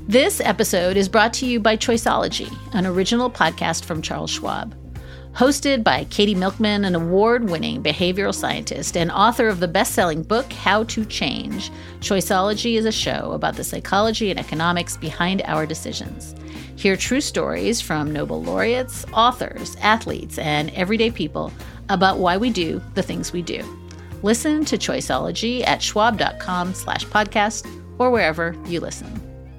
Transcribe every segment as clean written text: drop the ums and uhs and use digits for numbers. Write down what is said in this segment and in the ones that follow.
This episode is brought to you by Choiceology, an original podcast from Charles Schwab. Hosted by Katie Milkman, an award-winning behavioral scientist and author of the best-selling book, How to Change, Choiceology is a show about the psychology and economics behind our decisions. Hear true stories from Nobel laureates, authors, athletes, and everyday people about why we do the things we do. Listen to Choiceology at schwab.com/podcast or wherever you listen.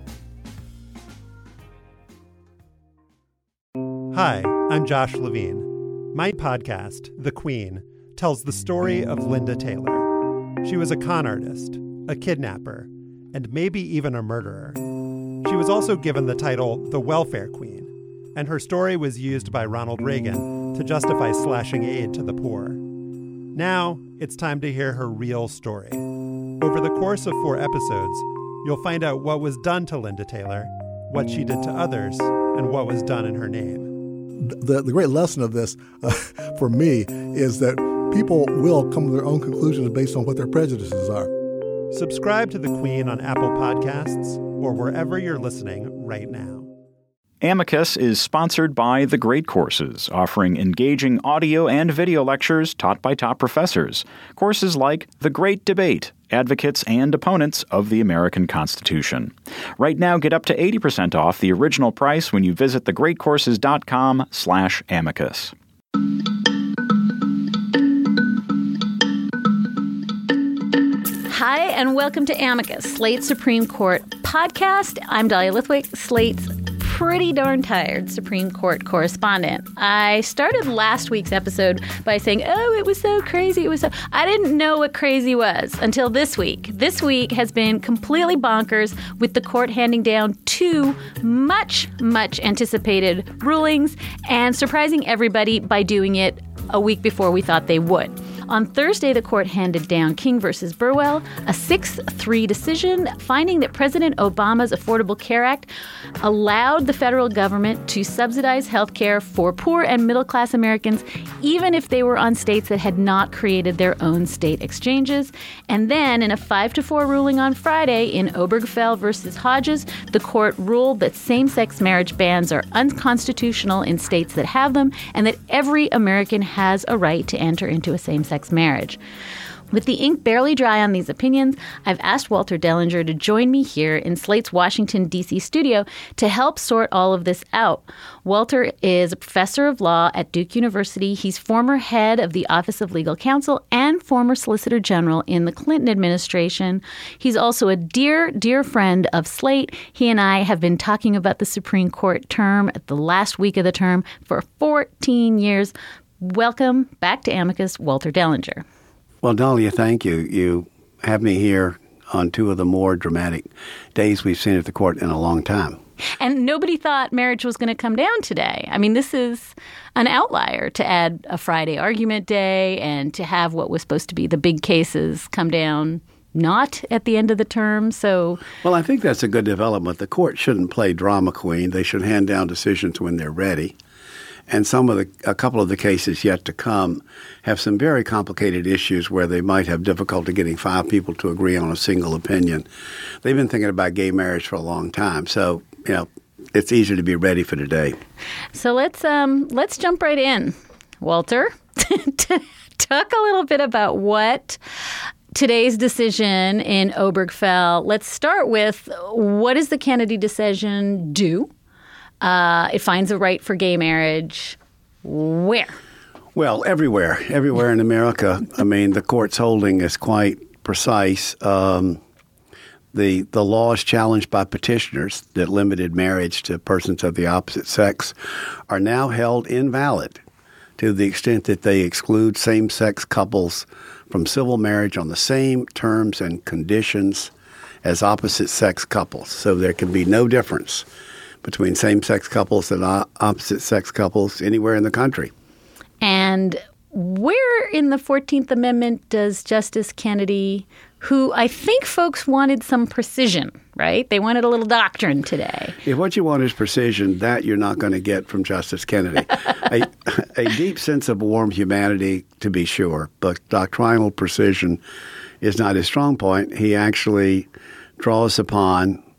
Hi, I'm Josh Levine. My podcast, The Queen, tells the story of Linda Taylor. She was a con artist, a kidnapper, and maybe even a murderer. She was also given the title the Welfare Queen, and her story was used by Ronald Reagan to justify slashing aid to the poor. Now, it's time to hear her real story. Over the course of 4 episodes, you'll find out what was done to Linda Taylor, what she did to others, and what was done in her name. The great lesson of this, for me, is that people will come to their own conclusions based on what their prejudices are. Subscribe to The Queen on Apple Podcasts or wherever you're listening right now. Amicus is sponsored by The Great Courses, offering engaging audio and video lectures taught by top professors. Courses like The Great Debate, Advocates and Opponents of the American Constitution. Right now, get up to 80% off the original price when you visit thegreatcourses.com/amicus. Hi, and welcome to Amicus, Slate's Supreme Court podcast. I'm Dahlia Lithwick, Slate's pretty darn tired Supreme Court correspondent. I started last week's episode by saying, it was so crazy. I didn't know what crazy was until this week. This week has been completely bonkers, with the court handing down 2 much anticipated rulings and surprising everybody by doing it a week before we thought they would. On Thursday, the court handed down King versus Burwell, a 6-3 decision finding that President Obama's Affordable Care Act allowed the federal government to subsidize health care for poor and middle-class Americans, even if they were on states that had not created their own state exchanges. And then, in a 5-4 ruling on Friday in Obergefell versus Hodges, the court ruled that same-sex marriage bans are unconstitutional in states that have them, and that every American has a right to enter into a same-sex marriage. With the ink barely dry on these opinions, I've asked Walter Dellinger to join me here in Slate's Washington, D.C. studio to help sort all of this out. Walter is a professor of law at Duke University. He's former head of the Office of Legal Counsel and former Solicitor General in the Clinton administration. He's also a dear friend of Slate. He and I have been talking about the Supreme Court term at the last week of the term for 14 years. Welcome back to Amicus, Walter Dellinger. Well, Dahlia, thank you. You have me here on 2 of the more dramatic days we've seen at the court in a long time. And nobody thought marriage was going to come down today. I mean, this is an outlier to add a Friday argument day and to have what was supposed to be the big cases come down not at the end of the term. Well, I think that's a good development. The court shouldn't play drama queen. They should hand down decisions when they're ready. And a couple of the cases yet to come have some very complicated issues where they might have difficulty getting 5 people to agree on a single opinion. They've been thinking about gay marriage for a long time, so it's easier to be ready for today. So let's jump right in, Walter. Talk a little bit about what today's decision in Obergefell. Let's start with, what does the Kennedy decision do? It finds a right for gay marriage. Where? Well, everywhere in America. I mean, the court's holding is quite precise. The laws challenged by petitioners that limited marriage to persons of the opposite sex are now held invalid to the extent that they exclude same-sex couples from civil marriage on the same terms and conditions as opposite-sex couples. So there can be no difference between same-sex couples and opposite-sex couples anywhere in the country. And where in the 14th Amendment does Justice Kennedy, who I think folks wanted some precision, right? They wanted a little doctrine today. If what you want is precision, that you're not going to get from Justice Kennedy. A deep sense of warm humanity, to be sure, but doctrinal precision is not his strong point. He actually draws upon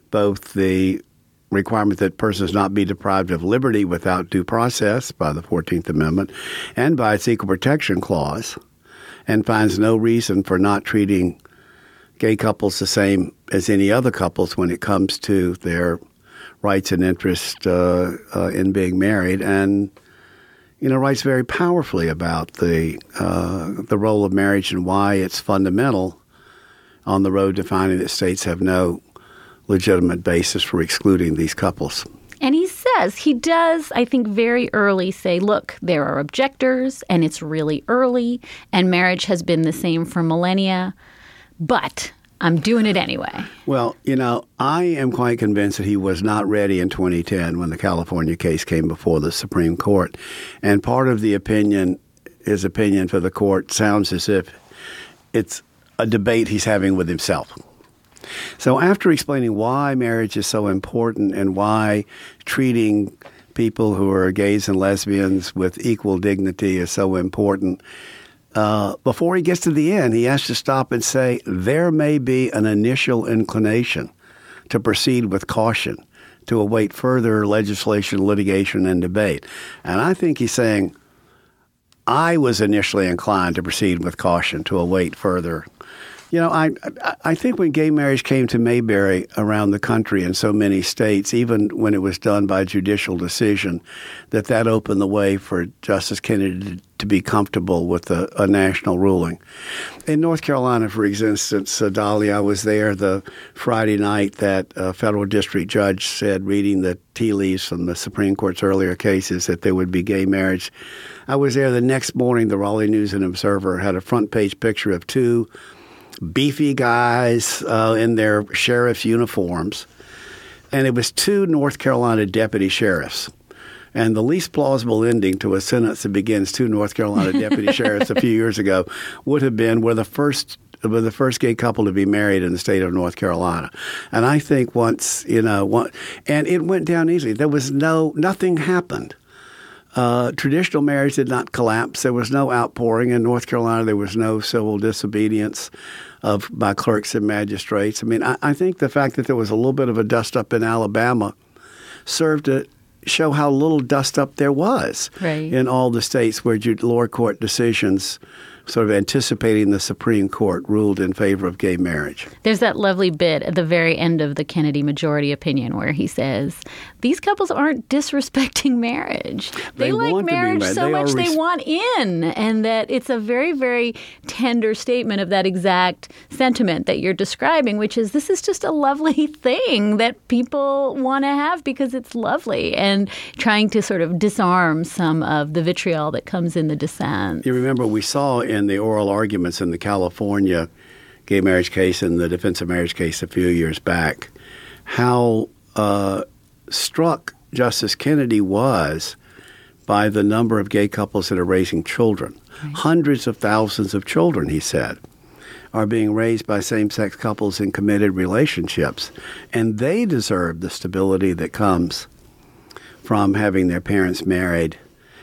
both the requirement that persons not be deprived of liberty without due process by the 14th Amendment and by its Equal Protection Clause, and finds no reason for not treating gay couples the same as any other couples when it comes to their rights and interest in being married, and writes very powerfully about the role of marriage and why it's fundamental on the road to finding that states have no legitimate basis for excluding these couples. And he does, I think, very early say, look, there are objectors, and it's really early, and marriage has been the same for millennia, but I'm doing it anyway. Well, I am quite convinced that he was not ready in 2010 when the California case came before the Supreme Court. And part of his opinion for the court sounds as if it's a debate he's having with himself. So after explaining why marriage is so important and why treating people who are gays and lesbians with equal dignity is so important, before he gets to the end, he has to stop and say there may be an initial inclination to proceed with caution, to await further legislation, litigation, and debate. And I think he's saying, I was initially inclined to proceed with caution, to await further. I think when gay marriage came to Mayberry around the country in so many states, even when it was done by judicial decision, that opened the way for Justice Kennedy to be comfortable with a national ruling. In North Carolina, for instance, Dolly, I was there the Friday night that a federal district judge said, reading the tea leaves from the Supreme Court's earlier cases, that there would be gay marriage. I was there the next morning. The Raleigh News and Observer had a front page picture of two beefy guys in their sheriff's uniforms, and it was two North Carolina deputy sheriffs. And the least plausible ending to a sentence that begins two North Carolina deputy sheriffs a few years ago would have been we're the first gay couple to be married in the state of North Carolina. And I think and it went down easily. There was nothing happened. Traditional marriage did not collapse. There was no outpouring in North Carolina. There was no civil disobedience by clerks and magistrates. I mean, I think the fact that there was a little bit of a dust-up in Alabama served to show how little dust-up there was in all the states where lower court decisions sort of anticipating the Supreme Court ruled in favor of gay marriage. There's that lovely bit at the very end of the Kennedy majority opinion where he says, these couples aren't disrespecting marriage. They like marriage so much they want in. And that it's a very, very tender statement of that exact sentiment that you're describing, which is this is just a lovely thing that people want to have because it's lovely, and trying to sort of disarm some of the vitriol that comes in the dissent. You remember we saw in the oral arguments in the California gay marriage case and the defense of marriage case a few years back how struck Justice Kennedy was by the number of gay couples that are raising children. Right. Hundreds of thousands of children, he said, are being raised by same-sex couples in committed relationships, and they deserve the stability that comes from having their parents married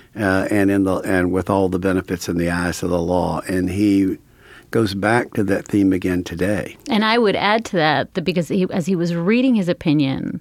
and with all the benefits in the eyes of the law. And he goes back to that theme again today. And I would add to that because as he was reading his opinion,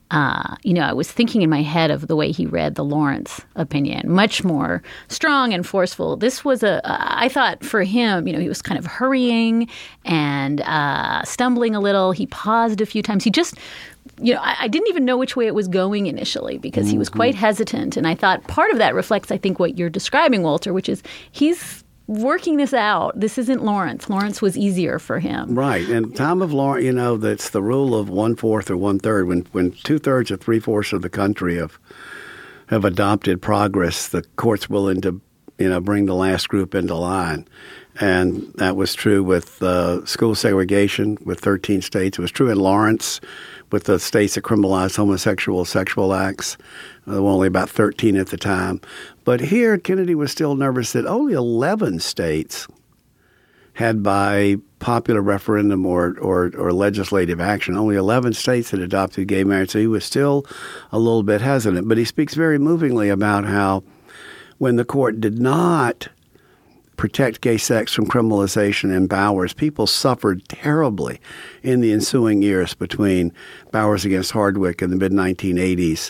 I was thinking in my head of the way he read the Lawrence opinion, much more strong and forceful. This was I thought for him, he was kind of hurrying and stumbling a little. He paused a few times. He just, I didn't even know which way it was going initially because he was quite hesitant. And I thought part of that reflects, I think, what you're describing, Walter, which is he's working this out. This isn't Lawrence. Lawrence was easier for him. Right. And time of Lawrence, that's the rule of 1/4 or 1/3. When 2/3 or 3/4 of the country have adopted progress, the court's willing to, bring the last group into line. And that was true with school segregation with 13 states. It was true in Lawrence with the states that criminalized homosexual sexual acts. There were only about 13 at the time. But here, Kennedy was still nervous that only 11 states had, by popular referendum or legislative action, only 11 states had adopted gay marriage. So he was still a little bit hesitant. But he speaks very movingly about how when the court did not protect gay sex from criminalization in Bowers, people suffered terribly in the ensuing years between Bowers against Hardwick in the mid-1980s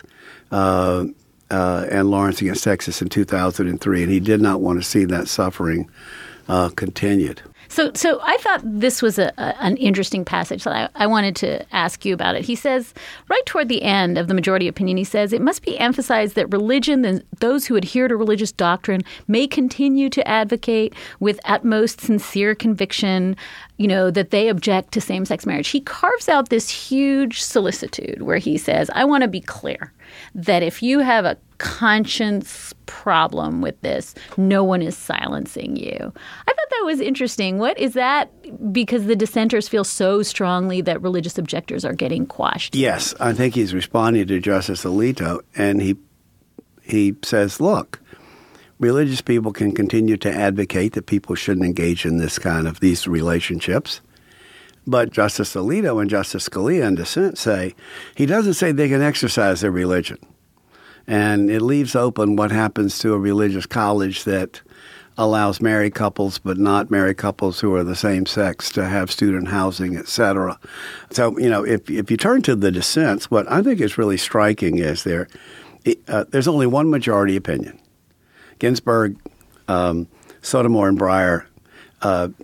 and Lawrence against Texas in 2003, and he did not want to see that suffering continued. So I thought this was an interesting passage that I wanted to ask you about it. He says, right toward the end of the majority opinion, he says, it must be emphasized that religion and those who adhere to religious doctrine may continue to advocate with utmost sincere conviction, that they object to same-sex marriage. He carves out this huge solicitude where he says, I want to be clear that if you have a conscience problem with this, no one is silencing you. I thought that was interesting. What is that? Because the dissenters feel so strongly that religious objectors are getting quashed. Yes, I think he's responding to Justice Alito, and he says, look, religious people can continue to advocate that people shouldn't engage in these relationships. But Justice Alito and Justice Scalia in dissent say he doesn't say they can exercise their religion. And it leaves open what happens to a religious college that allows married couples but not married couples who are the same sex to have student housing, et cetera. So, if you turn to the dissents, what I think is really striking is there's only one majority opinion. Ginsburg, Sotomayor, and Breyer and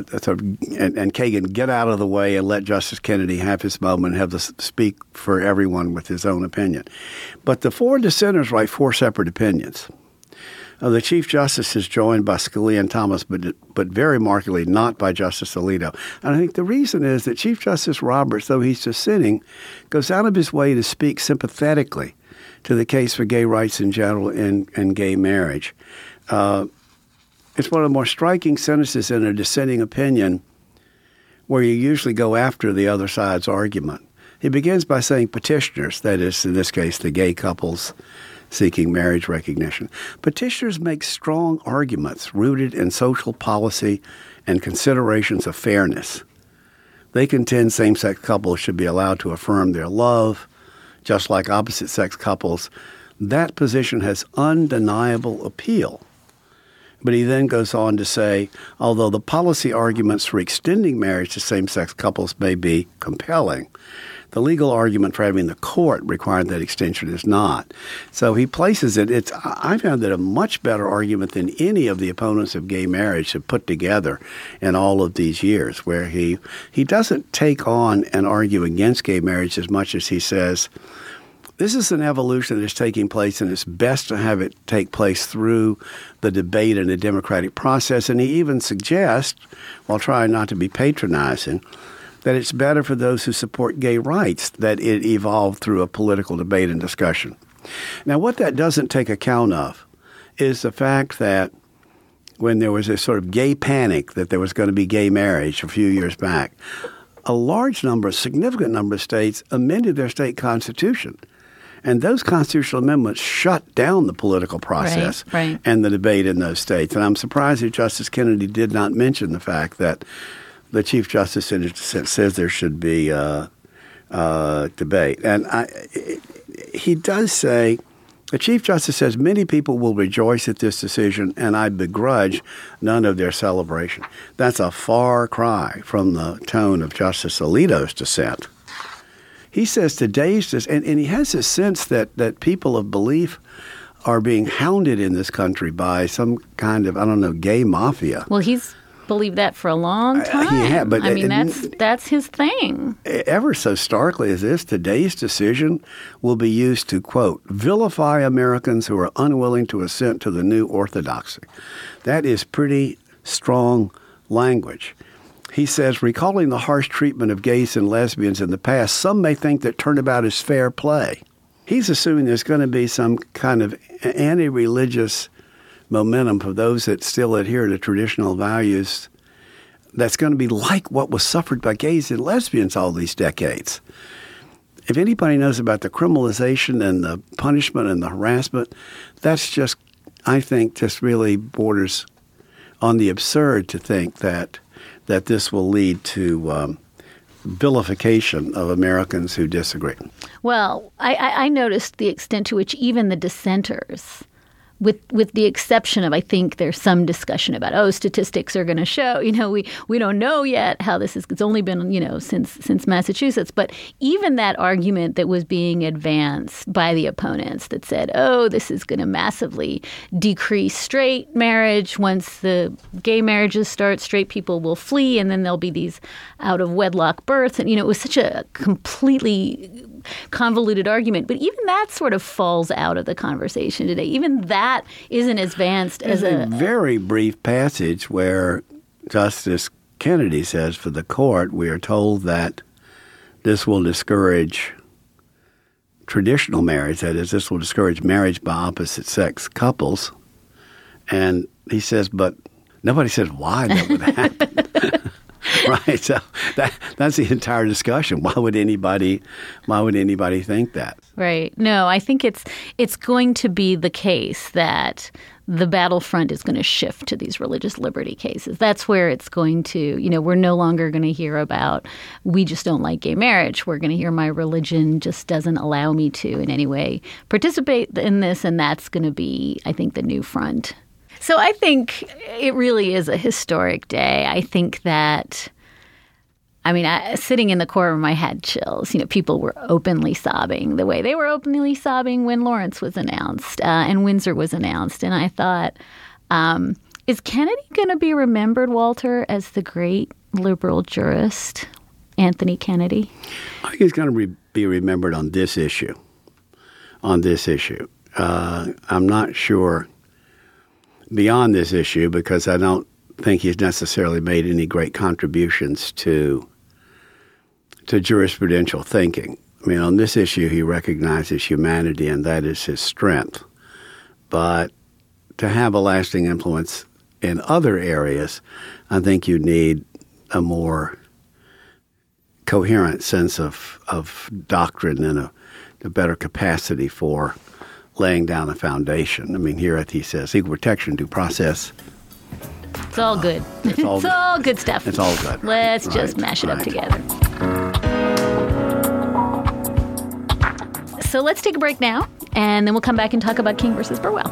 Kagan get out of the way and let Justice Kennedy have his moment and have to speak for everyone with his own opinion. But the four dissenters write four separate opinions. The Chief Justice is joined by Scalia and Thomas, but very markedly not by Justice Alito. And I think the reason is that Chief Justice Roberts, though he's dissenting, goes out of his way to speak sympathetically to the case for gay rights in general and gay marriage. It's one of the more striking sentences in a dissenting opinion where you usually go after the other side's argument. He begins by saying petitioners, that is, in this case, the gay couples seeking marriage recognition. Petitioners make strong arguments rooted in social policy and considerations of fairness. They contend same-sex couples should be allowed to affirm their love, just like opposite-sex couples. That position has undeniable appeal. But he then goes on to say, although the policy arguments for extending marriage to same-sex couples may be compelling, the legal argument for having the court require that extension is not. So he places it. I found that a much better argument than any of the opponents of gay marriage have put together in all of these years, where he doesn't take on and argue against gay marriage as much as he says, this is an evolution that is taking place, and it's best to have it take place through the debate and the democratic process. And he even suggests, while trying not to be patronizing, that it's better for those who support gay rights that it evolved through a political debate and discussion. Now, what that doesn't take account of is the fact that when there was a sort of gay panic that there was going to be gay marriage a few years back, a significant number of states amended their state constitution. And those constitutional amendments shut down the political process and the debate in those states. And I'm surprised that Justice Kennedy did not mention the fact that the Chief Justice in his dissent says there should be debate. And he does say, the Chief Justice says, many people will rejoice at this decision, and I begrudge none of their celebration. That's a far cry from the tone of Justice Alito's dissent. He says today's, and he has this sense that people of belief are being hounded in this country by some kind of, gay mafia. Well, he's believed that for a long time. But that's his thing. Ever so starkly as this, today's decision will be used to, quote, vilify Americans who are unwilling to assent to the new orthodoxy. That is pretty strong language. He says, recalling the harsh treatment of gays and lesbians in the past, some may think that turnabout is fair play. He's assuming there's going to be some kind of anti-religious momentum for those that still adhere to traditional values that's going to be like what was suffered by gays and lesbians all these decades. If anybody knows about the criminalization and the punishment and the harassment, that's just, I think, just really borders on the absurd to think that this will lead to vilification of Americans who disagree. Well, I noticed the extent to which even the dissenters with the exception of, I think there's some discussion about, statistics are going to show, we don't know yet how this is. It's only been, since Massachusetts. But even that argument that was being advanced by the opponents that said, this is going to massively decrease straight marriage. Once the gay marriages start, straight people will flee, and then there'll be these out of wedlock births. And, it was such a completely convoluted argument. But even that sort of falls out of the conversation today. Even that isn't as advanced as a very brief passage where Justice Kennedy says, for the court, we are told that this will discourage traditional marriage. That is, this will discourage marriage by opposite-sex couples. And he says, but nobody says why that would happen. Right. So that's the entire discussion. Why would anybody think that? Right. No, I think it's going to be the case that the battlefront is going to shift to these religious liberty cases. That's where it's going to, we're no longer going to hear about, we just don't like gay marriage. We're going to hear my religion just doesn't allow me to in any way participate in this. And that's going to be, I think, the new front. So I think it really is a historic day. I think that, sitting in the courtroom, I had chills. People were openly sobbing the way they were openly sobbing when Lawrence was announced and Windsor was announced. And I thought, is Kennedy going to be remembered, Walter, as the great liberal jurist, Anthony Kennedy? I think he's going to be remembered on this issue. I'm not sure beyond this issue, because I don't think he's necessarily made any great contributions to jurisprudential thinking. On this issue, he recognizes humanity, and that is his strength. But to have a lasting influence in other areas, I think you need a more coherent sense of doctrine and a better capacity for laying down a foundation. Here he says equal protection, due process. It's all good. It's all good stuff. It's all good. Let's just mash it up together. So let's take a break now, and then we'll come back and talk about King versus Burwell.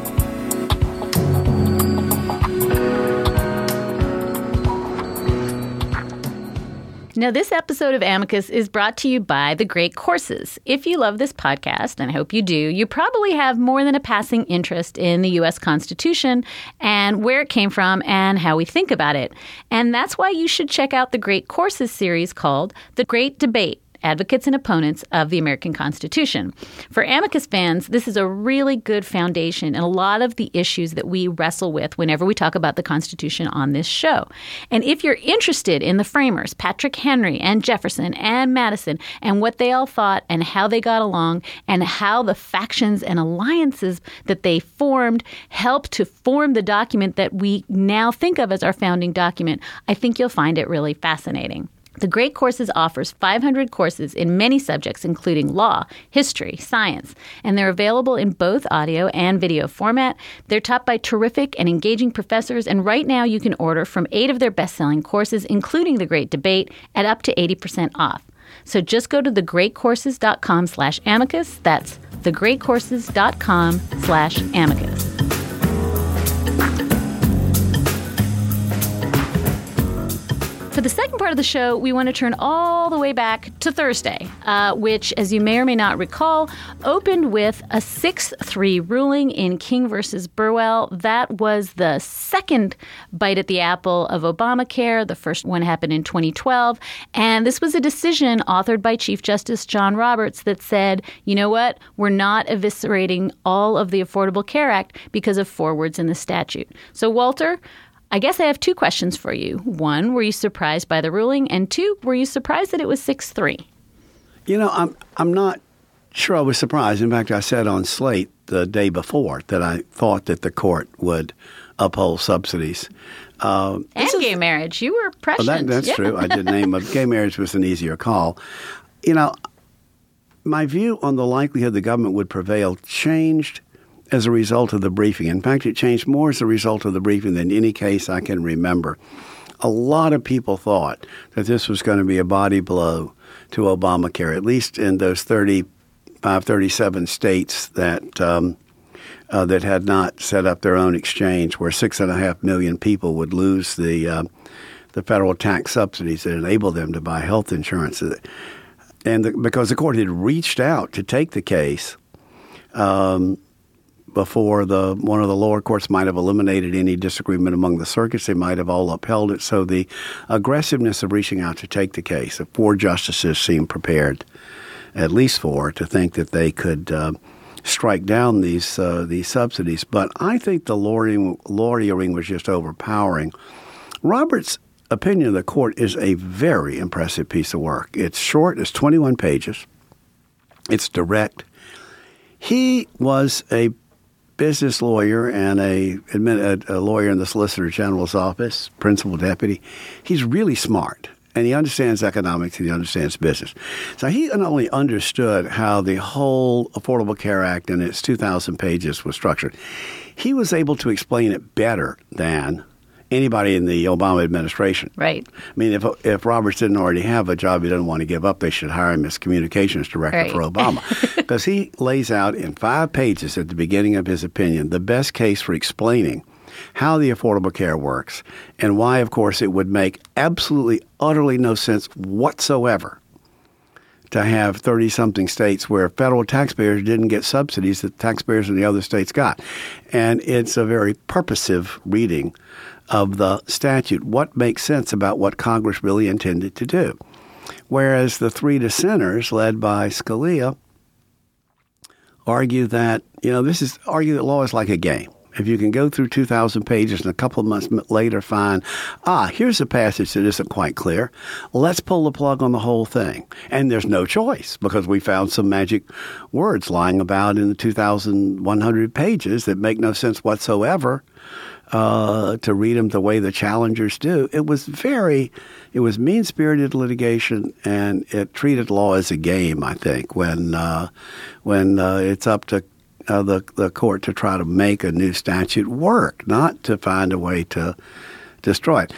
Now, this episode of Amicus is brought to you by The Great Courses. If you love this podcast, and I hope you do, you probably have more than a passing interest in the U.S. Constitution and where it came from and how we think about it. And that's why you should check out the Great Courses series called The Great Debate: Advocates and Opponents of the American Constitution. For Amicus fans, this is a really good foundation in a lot of the issues that we wrestle with whenever we talk about the Constitution on this show. And if you're interested in the framers, Patrick Henry and Jefferson and Madison, and what they all thought and how they got along and how the factions and alliances that they formed helped to form the document that we now think of as our founding document, I think you'll find it really fascinating. The Great Courses offers 500 courses in many subjects, including law, history, science, and they're available in both audio and video format. They're taught by terrific and engaging professors, and right now you can order from 8 of their best-selling courses, including The Great Debate, at up to 80% off. So just go to thegreatcourses.com/amicus. That's thegreatcourses.com/amicus. For the second part of the show, we want to turn all the way back to Thursday, which, as you may or may not recall, opened with a 6-3 ruling in King versus Burwell. That was the second bite at the apple of Obamacare. The first one happened in 2012. And this was a decision authored by Chief Justice John Roberts that said, you know what, we're not eviscerating all of the Affordable Care Act because of 4 words in the statute. So, Walter, I guess I have 2 questions for you. 1, were you surprised by the ruling? And 2, were you surprised that it was 6-3? I'm not sure I was surprised. In fact, I said on Slate the day before that I thought that the court would uphold subsidies. And gay marriage. You were prescient. Well, that's true. I did name it. Gay marriage was an easier call. My view on the likelihood the government would prevail changed as a result of the briefing. In fact, it changed more as a result of the briefing than any case I can remember. A lot of people thought that this was going to be a body blow to Obamacare, at least in those 35, 37 states that that had not set up their own exchange, where 6.5 million people would lose the federal tax subsidies that enable them to buy health insurance. And because the court had reached out to take the case before one of the lower courts might have eliminated any disagreement among the circuits, they might have all upheld it. So the aggressiveness of reaching out to take the case, the 4 justices seemed prepared, at least 4, to think that they could strike down these subsidies. But I think the lawyering was just overpowering. Roberts' opinion of the court is a very impressive piece of work. It's short. It's 21 pages. It's direct. He was a business lawyer and a lawyer in the Solicitor General's office, principal deputy. He's really smart, and he understands economics and he understands business. So he not only understood how the whole Affordable Care Act and its 2,000 pages was structured, he was able to explain it better than anybody in the Obama administration. Right. I mean, if Roberts didn't already have a job he didn't want to give up, they should hire him as communications director for Obama. Because he lays out in 5 pages at the beginning of his opinion the best case for explaining how the Affordable Care works and why, of course, it would make absolutely, utterly no sense whatsoever to have 30-something states where federal taxpayers didn't get subsidies that taxpayers in the other states got. And it's a very purposive reading of the statute, what makes sense about what Congress really intended to do. Whereas the 3 dissenters, led by Scalia, argue that law is like a game. If you can go through 2,000 pages and a couple of months later find, here's a passage that isn't quite clear, let's pull the plug on the whole thing. And there's no choice because we found some magic words lying about in the 2,100 pages that make no sense whatsoever to read them the way the challengers do. It was mean-spirited litigation, and it treated law as a game, I think, when it's up to the court to try to make a new statute work, not to find a way to destroy it.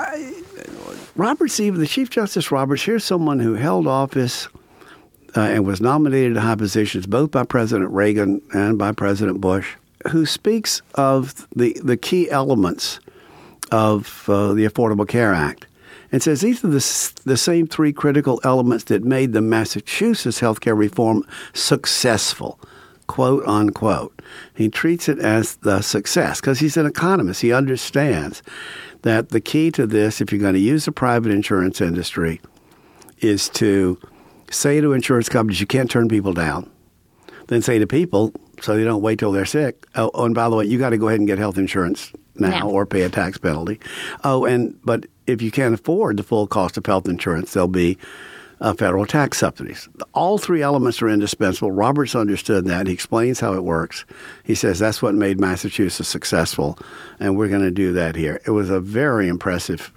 The Chief Justice Roberts, here's someone who held office and was nominated to high positions both by President Reagan and by President Bush, who speaks of the key elements of the Affordable Care Act and says these are the same 3 critical elements that made the Massachusetts healthcare reform successful, quote, unquote. He treats it as the success because he's an economist. He understands that the key to this, if you're going to use the private insurance industry, is to say to insurance companies, you can't turn people down. Then say to people, so they don't wait till they're sick, oh, and by the way, you got to go ahead and get health insurance now or pay a tax penalty. But if you can't afford the full cost of health insurance, there'll be federal tax subsidies. All 3 elements are indispensable. Roberts understood that. He explains how it works. He says that's what made Massachusetts successful, and we're going to do that here. It was a very impressive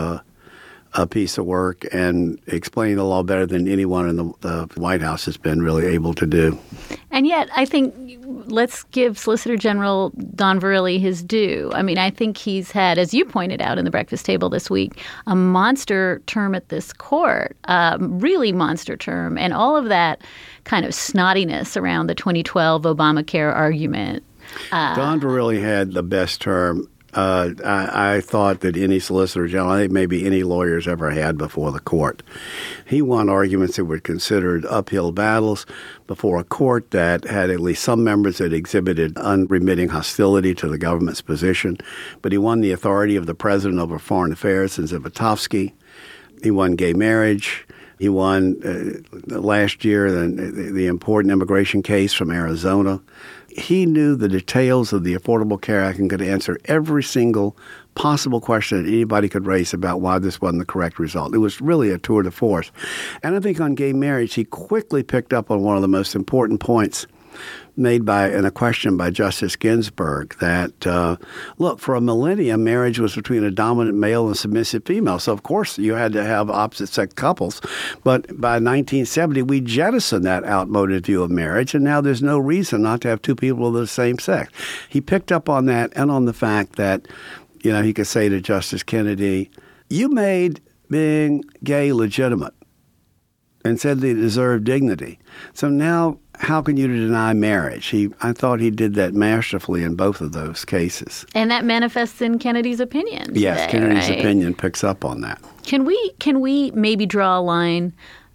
piece of work and explained the law better than anyone in the White House has been really able to do. And yet, I think let's give Solicitor General Don Verrilli his due. I mean, I think he's had, as you pointed out in the breakfast table this week, a monster term at this court, really monster term, and all of that kind of snottiness around the 2012 Obamacare argument. Don Verrilli had the best term. I thought that any Solicitor General, I think maybe any lawyer's ever had before the court. He won arguments that were considered uphill battles before a court that had at least some members that exhibited unremitting hostility to the government's position. But he won the authority of the president over foreign affairs in Zivotofsky. He won gay marriage. He won last year the important immigration case from Arizona. He knew the details of the Affordable Care Act and could answer every single possible question that anybody could raise about why this wasn't the correct result. It was really a tour de force. And I think on gay marriage, he quickly picked up on one of the most important points made in a question by Justice Ginsburg that, look, for a millennia, marriage was between a dominant male and a submissive female. So, of course, you had to have opposite-sex couples. But by 1970, we jettisoned that outmoded view of marriage, and now there's no reason not to have 2 people of the same sex. He picked up on that and on the fact that, he could say to Justice Kennedy, you made being gay legitimate. and said they deserved dignity. So now, how can you deny marriage? I thought he did that masterfully in both of those cases. And that manifests in Kennedy's opinion today, yes, Kennedy's right? opinion picks up on that. Can we maybe draw a line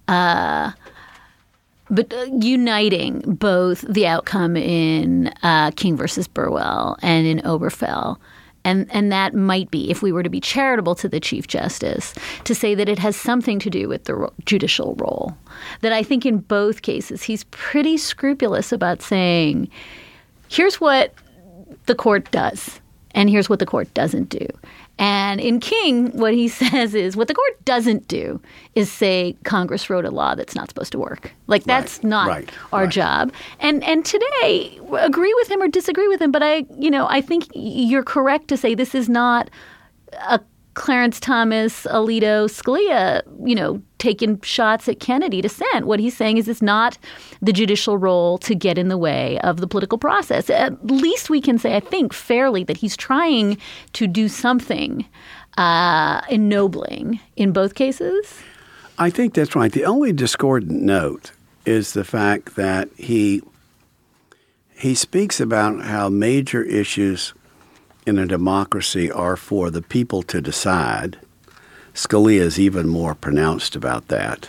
but uniting both the outcome in King versus Burwell and in Obergefell? And that might be, if we were to be charitable to the Chief Justice, to say that it has something to do with the judicial role. That I think in both cases, he's pretty scrupulous about saying, here's what the court does, and here's what the court doesn't do. And in King, what he says is what the court doesn't do is say Congress wrote a law that's not supposed to work. Like, that's not our job. And today, agree with him or disagree with him, but I think you're correct to say this is not a Clarence Thomas, Alito, Scalia, taking shots at Kennedy dissent. What he's saying is it's not the judicial role to get in the way of the political process. At least we can say, I think, fairly that he's trying to do something ennobling in both cases. I think that's right. The only discordant note is the fact that he speaks about how major issues in a democracy are for the people to decide. Scalia is even more pronounced about that.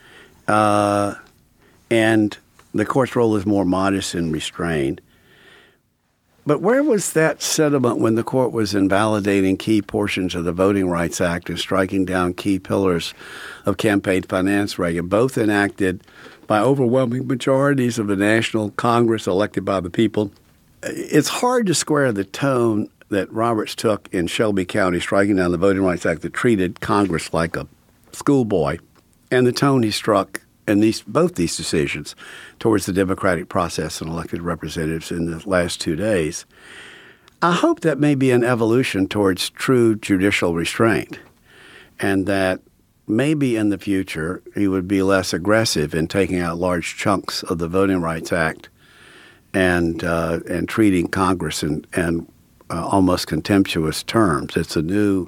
And the court's role is more modest and restrained. But where was that sentiment when the court was invalidating key portions of the Voting Rights Act and striking down key pillars of campaign finance regulation, both enacted by overwhelming majorities of the National Congress elected by the people? It's hard to square the tone that Roberts took in Shelby County, striking down the Voting Rights Act that treated Congress like a schoolboy, and the tone he struck in both these decisions towards the democratic process and elected representatives in the last 2 days. I hope that may be an evolution towards true judicial restraint, and that maybe in the future he would be less aggressive in taking out large chunks of the Voting Rights Act and treating Congress in almost contemptuous terms. It's a new,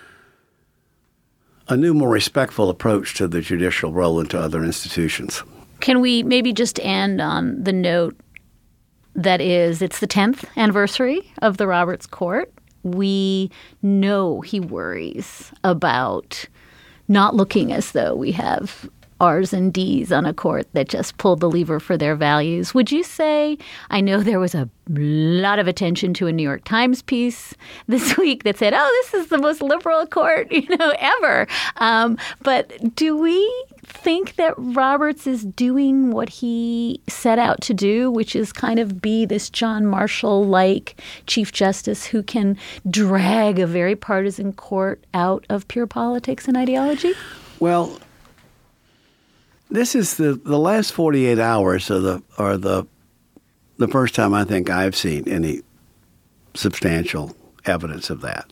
more respectful approach to the judicial role and to other institutions. Can we maybe just end on the note that it's the 10th anniversary of the Roberts Court? We know he worries about not looking as though we have R's and D's on a court that just pulled the lever for their values. Would you say, I know there was a lot of attention to a New York Times piece this week that said, this is the most liberal court, ever. But do we think that Roberts is doing what he set out to do, which is kind of be this John Marshall-like Chief Justice who can drag a very partisan court out of pure politics and ideology? Well, this is the last 48 hours are the first time I think I've seen any substantial evidence of that.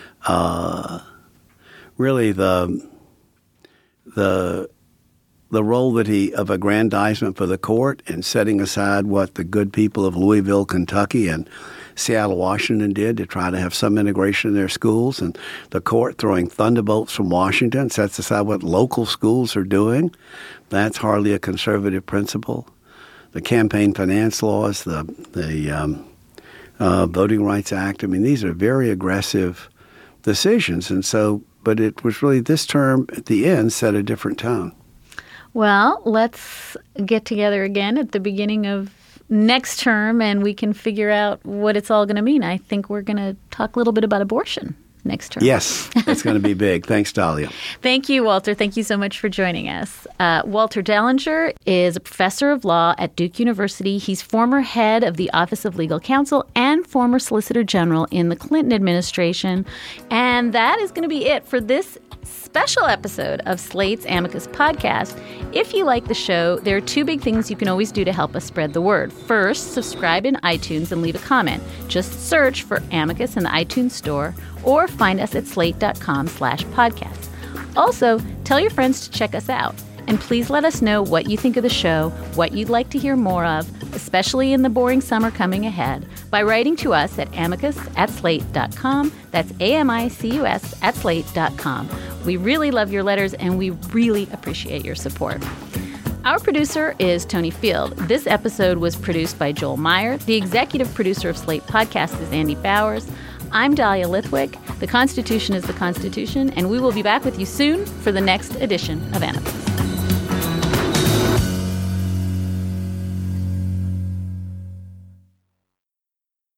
Really, the role of aggrandizement for the court and setting aside what the good people of Louisville, Kentucky, and Seattle, Washington did to try to have some integration in their schools, and the court throwing thunderbolts from Washington sets aside what local schools are doing. That's hardly a conservative principle. The campaign finance laws, the Voting Rights Act, these are very aggressive decisions. And so, but it was really this term at the end set a different tone. Well, let's get together again at the beginning of next term and we can figure out what it's all going to mean. I think we're going to talk a little bit about abortion next term. Yes, that's going to be big. Thanks, Dahlia. Thank you, Walter. Thank you so much for joining us. Walter Dellinger is a professor of law at Duke University. He's former head of the Office of Legal Counsel and former Solicitor General in the Clinton administration. And that is going to be it for this special episode of Slate's Amicus podcast. If you like the show, there are two big things you can always do to help us spread the word. First, subscribe in iTunes and leave a comment. Just search for Amicus in the iTunes store or find us at slate.com/podcast. Also, tell your friends to check us out. And please let us know what you think of the show, what you'd like to hear more of, especially in the boring summer coming ahead, by writing to us at amicus@slate.com. That's AMICUS@slate.com. We really love your letters, and we really appreciate your support. Our producer is Tony Field. This episode was produced by Joel Meyer. The executive producer of Slate Podcast is Andy Bowers. I'm Dahlia Lithwick. The Constitution is the Constitution, and we will be back with you soon for the next edition of Anarchy.